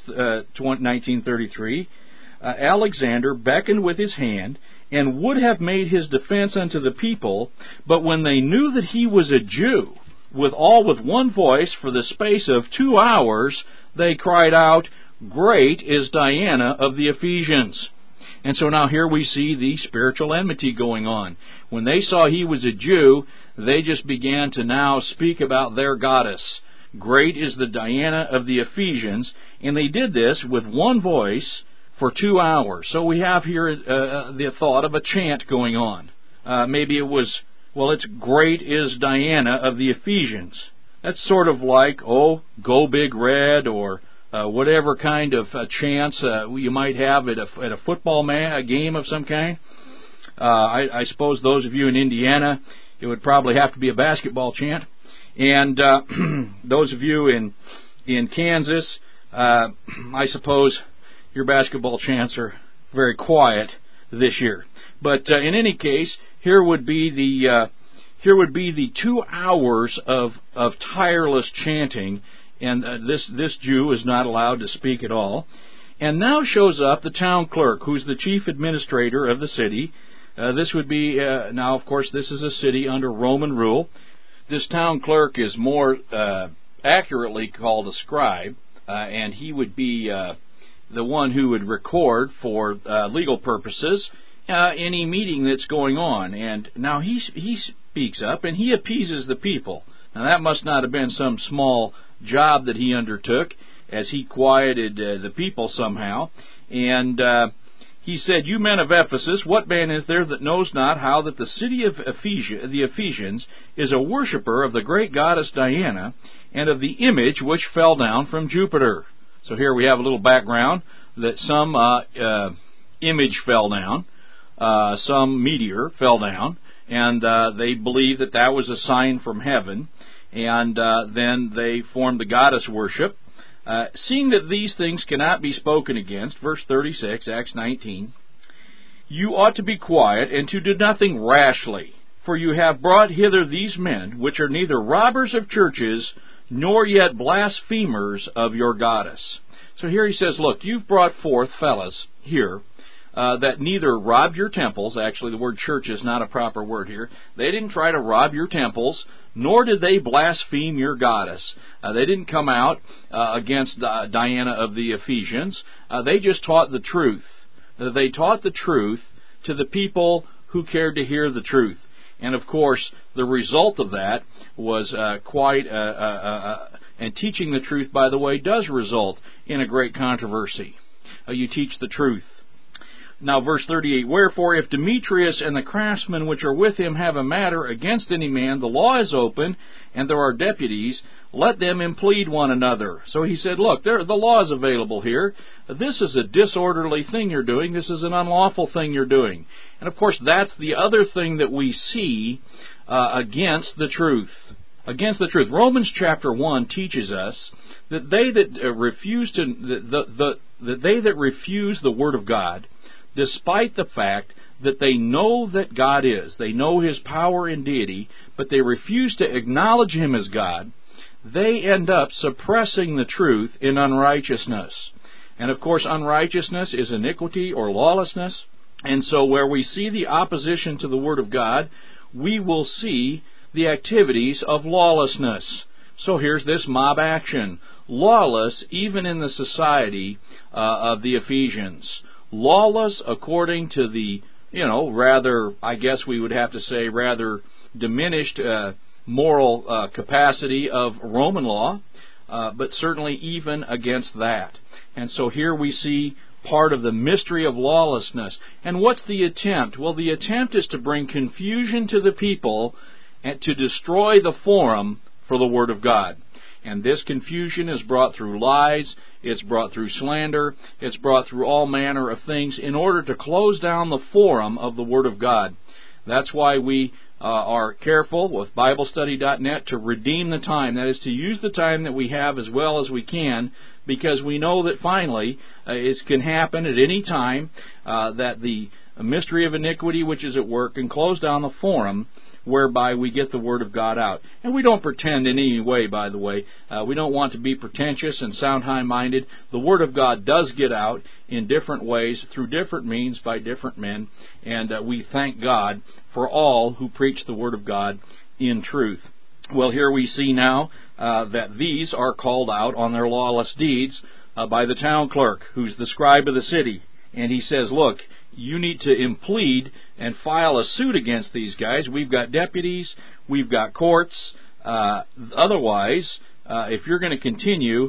19:33, Alexander beckoned with his hand, and would have made his defense unto the people, but when they knew that he was a Jew, with one voice for the space of 2 hours, they cried out, Great is Diana of the Ephesians. And so now here we see the spiritual enmity going on. When they saw he was a Jew, they just began to now speak about their goddess. Great is the Diana of the Ephesians, and they did this with one voice for 2 hours. So we have here the thought of a chant going on. Maybe it was, it's Great is Diana of the Ephesians. That's sort of like, Go Big Red, or whatever kind of chants you might have at a football game of some kind. I suppose those of you in Indiana, it would probably have to be a basketball chant. And those of you in Kansas, I suppose your basketball chants are very quiet this year. But in any case, here would be the 2 hours of tireless chanting, and this Jew is not allowed to speak at all. And now shows up the town clerk, who's the chief administrator of the city. This would be now, of course, this is a city under Roman rule. This town clerk is more accurately called a scribe, and he would be the one who would record for legal purposes any meeting that's going on. And now he speaks up and he appeases the people. Now that must not have been some small job that he undertook, as he quieted the people somehow. And he said, You men of Ephesus, what man is there that knows not how that the city of the Ephesians is a worshipper of the great goddess Diana, and of the image which fell down from Jupiter? So here we have a little background that some image fell down, some meteor fell down, and they believe that that was a sign from heaven, and then they formed the goddess worship. Seeing that these things cannot be spoken against, verse 36, Acts 19, you ought to be quiet, and to do nothing rashly, for you have brought hither these men, which are neither robbers of churches, nor yet blasphemers of your goddess. So here he says, look, you've brought forth fellas here that neither robbed your temples. Actually, the word church is not a proper word here. They didn't try to rob your temples, nor did they blaspheme your goddess. They didn't come out against Diana of the Ephesians. They just taught the truth. They taught the truth to the people who cared to hear the truth. And of course, the result of that was and teaching the truth, by the way, does result in a great controversy. You teach the truth. Now, verse 38, Wherefore, if Demetrius and the craftsmen which are with him have a matter against any man, the law is open, and there are deputies, let them implead one another. So he said, look, the law is available here. This is a disorderly thing you're doing. This is an unlawful thing you're doing. And of course, that's the other thing that we see against the truth. Against the truth. Romans chapter 1 teaches us that they that refuse the Word of God, despite the fact that they know that God is, they know His power and deity, but they refuse to acknowledge Him as God, they end up suppressing the truth in unrighteousness. And of course, unrighteousness is iniquity or lawlessness. And so where we see the opposition to the Word of God, we will see the activities of lawlessness. So here's this mob action. Lawless even in the society of the Ephesians. Lawless according to the, rather, I guess we would have to say, rather diminished moral capacity of Roman law, but certainly even against that. And so here we see part of the mystery of lawlessness. And what's the attempt? Well, the attempt is to bring confusion to the people and to destroy the forum for the Word of God. And this confusion is brought through lies, it's brought through slander, it's brought through all manner of things in order to close down the forum of the Word of God. That's why we are careful with BibleStudy.net to redeem the time. That is, to use the time that we have as well as we can because we know that finally it can happen at any time that the mystery of iniquity which is at work can close down the forum whereby we get the Word of God out. And we don't pretend in any way, by the way. We don't want to be pretentious and sound high-minded. The Word of God does get out in different ways, through different means, by different men, and we thank God for all who preach the Word of God in truth. Well, here we see now that these are called out on their lawless deeds by the town clerk, who's the scribe of the city. And he says, look, you need to implead and file a suit against these guys. We've got deputies, we've got courts. Otherwise, if you're going to continue,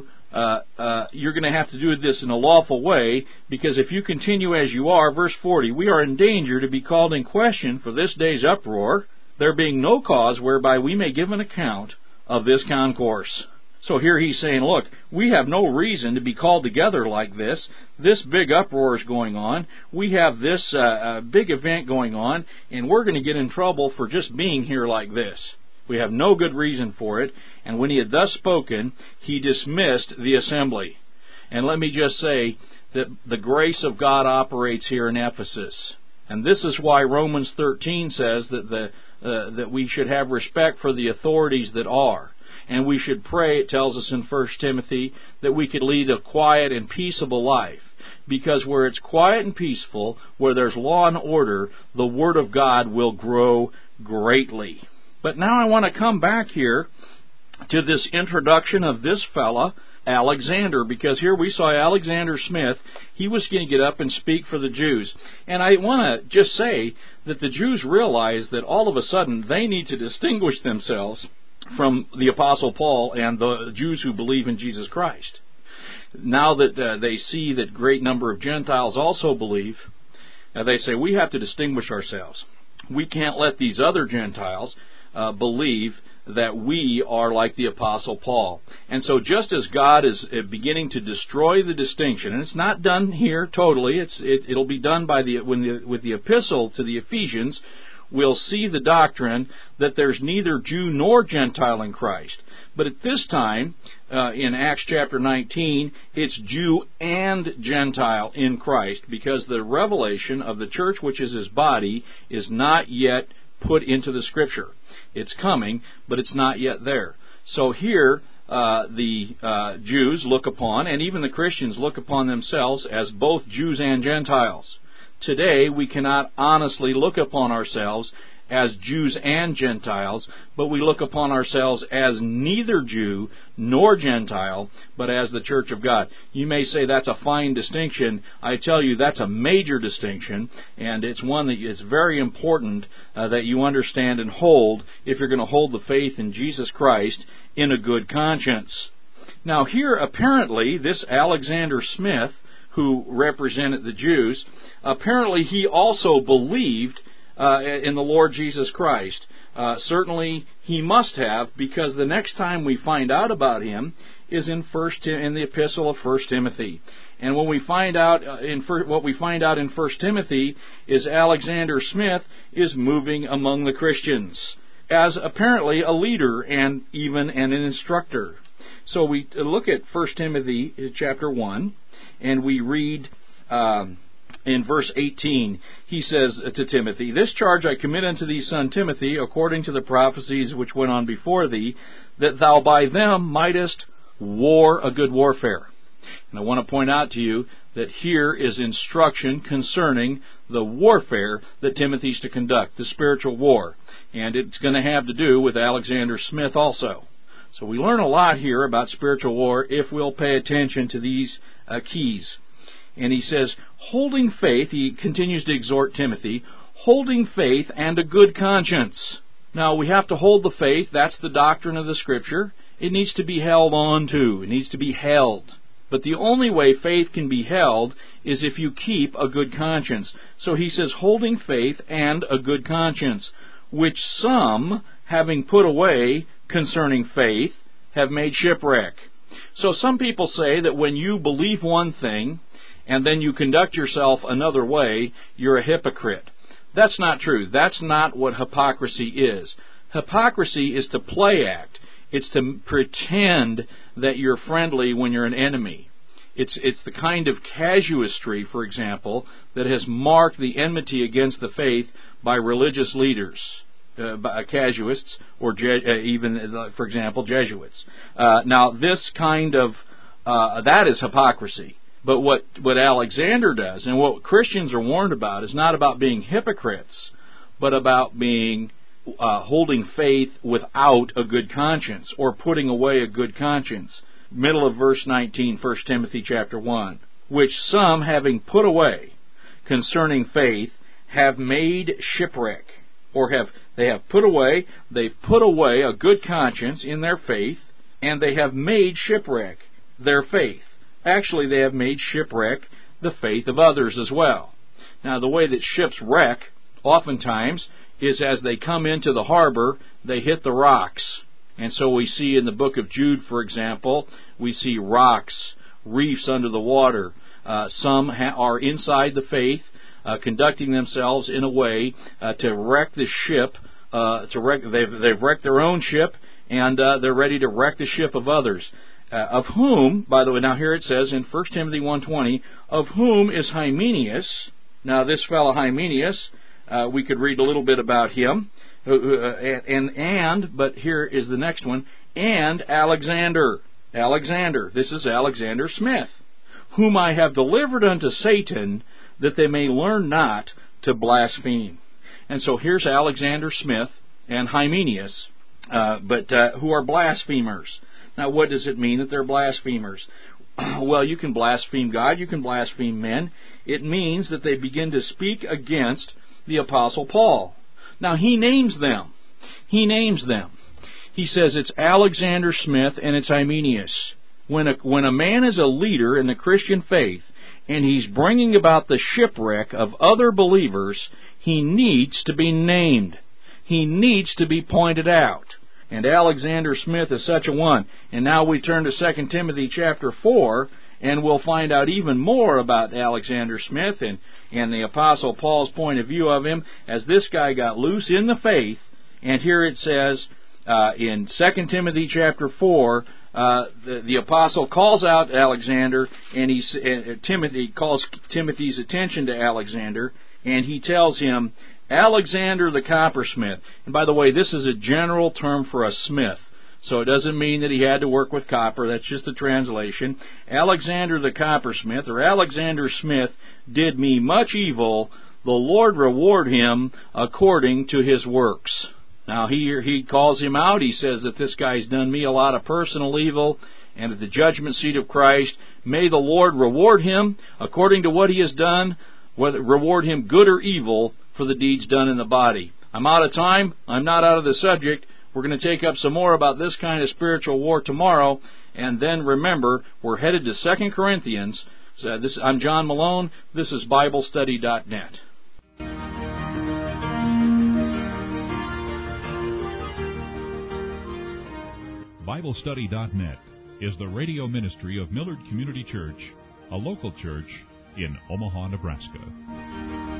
you're going to have to do this in a lawful way, because if you continue as you are, verse 40, we are in danger to be called in question for this day's uproar, there being no cause whereby we may give an account of this concourse. So here he's saying, look, we have no reason to be called together like this. This big uproar is going on. We have this big event going on, and we're going to get in trouble for just being here like this. We have no good reason for it. And when he had thus spoken, he dismissed the assembly. And let me just say that the grace of God operates here in Ephesus. And this is why Romans 13 says that we should have respect for the authorities that are. And we should pray, it tells us in 1 Timothy, that we could lead a quiet and peaceable life. Because where it's quiet and peaceful, where there's law and order, the Word of God will grow greatly. But now I want to come back here to this introduction of this fella, Alexander, because here we saw Alexander Smith. He was going to get up and speak for the Jews. And I want to just say that the Jews realized that all of a sudden they need to distinguish themselves from the Apostle Paul and the Jews who believe in Jesus Christ. Now that they see that great number of Gentiles also believe, they say, we have to distinguish ourselves. We can't let these other Gentiles believe that we are like the Apostle Paul. And so just as God is beginning to destroy the distinction, and it's not done here totally, it'll be done with the epistle to the Ephesians, we'll see the doctrine that there's neither Jew nor Gentile in Christ. But at this time, in Acts chapter 19, it's Jew and Gentile in Christ, because the revelation of the church, which is His body, is not yet put into the Scripture. It's coming, but it's not yet there. So here, the Jews look upon, and even the Christians look upon themselves as both Jews and Gentiles. Today, we cannot honestly look upon ourselves as Jews and Gentiles, but we look upon ourselves as neither Jew nor Gentile, but as the church of God. You may say that's a fine distinction. I tell you that's a major distinction, and it's one that is very important that you understand and hold if you're going to hold the faith in Jesus Christ in a good conscience. Now here, apparently, this Alexander Smith, who represented the Jews, apparently he also believed in the Lord Jesus Christ. Certainly he must have, because the next time we find out about him is in the epistle of 1 Timothy. And when we find out what we find out in 1 Timothy is Alexander Smith is moving among the Christians as apparently a leader and even an instructor. So we look at 1 Timothy chapter 1, and we read in verse 18, he says to Timothy, "This charge I commit unto thee, son Timothy, according to the prophecies which went on before thee, that thou by them mightest war a good warfare." And I want to point out to you that here is instruction concerning the warfare that Timothy's to conduct, the spiritual war. And it's going to have to do with Alexander Smith also. So we learn a lot here about spiritual war if we'll pay attention to these keys. And he says, holding faith, he continues to exhort Timothy, holding faith and a good conscience. Now, we have to hold the faith. That's the doctrine of the Scripture. It needs to be held on to. It needs to be held. But the only way faith can be held is if you keep a good conscience. So he says, holding faith and a good conscience, which some, having put away concerning faith, have made shipwreck. So some people say that when you believe one thing and then you conduct yourself another way, you're a hypocrite. That's not true. That's not what hypocrisy is. Hypocrisy is to play act. It's to pretend that you're friendly when you're an enemy. It's the kind of casuistry, for example, that has marked the enmity against the faith by religious leaders, by casuists, or even, for example, Jesuits. Now, this kind of that is hypocrisy. But what Alexander does, and what Christians are warned about, is not about being hypocrites, but about being holding faith without a good conscience, or putting away a good conscience. Middle of verse 19, 1 Timothy chapter 1. Which some, having put away concerning faith, have made shipwreck. Or they've put away a good conscience in their faith, and they have made shipwreck their faith. Actually, they have made shipwreck the faith of others as well. Now, the way that ships wreck, oftentimes, is as they come into the harbor, they hit the rocks. And so we see in the book of Jude, for example, we see rocks, reefs under the water. Some are inside the faith, conducting themselves in a way to wreck the ship. They've wrecked their own ship, and they're ready to wreck the ship of others. Of whom, by the way, now here it says in 1 Timothy 1:20, of whom is Hymenaeus. Now this fellow Hymenaeus, we could read a little bit about him. But here is the next one, and Alexander. Alexander, this is Alexander Smith, whom I have delivered unto Satan, that they may learn not to blaspheme. And so here's Alexander Smith and Hymenaeus, who are blasphemers. Now, what does it mean that they're blasphemers? Well, you can blaspheme God, you can blaspheme men. It means that they begin to speak against the Apostle Paul. Now, he names them. He says it's Alexander Smith and it's Hymenaeus. When a man is a leader in the Christian faith and he's bringing about the shipwreck of other believers, he needs to be named. He needs to be pointed out. And Alexander Smith is such a one. And now we turn to 2 Timothy chapter 4, and we'll find out even more about Alexander Smith and the Apostle Paul's point of view of him as this guy got loose in the faith. And here it says in 2 Timothy chapter 4, the Apostle calls out Alexander, and Timothy calls Timothy's attention to Alexander, and he tells him, Alexander the coppersmith. And by the way, this is a general term for a smith. So it doesn't mean that he had to work with copper. That's just a translation. Alexander the coppersmith, or Alexander Smith, did me much evil. The Lord reward him according to his works. Now he calls him out. He says that this guy's done me a lot of personal evil. And at the judgment seat of Christ, may the Lord reward him according to what he has done, whether reward him good or evil for the deeds done in the body. I'm out of time. I'm not out of the subject. We're going to take up some more about this kind of spiritual war tomorrow. And then remember, we're headed to 2 Corinthians. I'm John Malone. This is BibleStudy.net. BibleStudy.net is the radio ministry of Millard Community Church, a local church in Omaha, Nebraska.